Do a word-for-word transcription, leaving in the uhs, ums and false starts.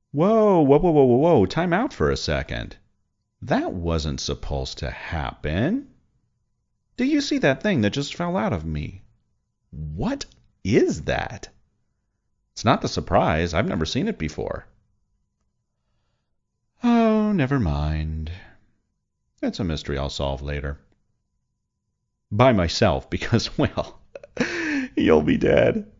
Whoa, whoa, whoa, whoa, whoa, whoa. Time out for a second. That wasn't supposed to happen. Do you see that thing that just fell out of me? What is that? It's not the surprise. I've never seen it before. Oh, never mind. It's a mystery I'll solve later. By myself, because, well, you'll be dead.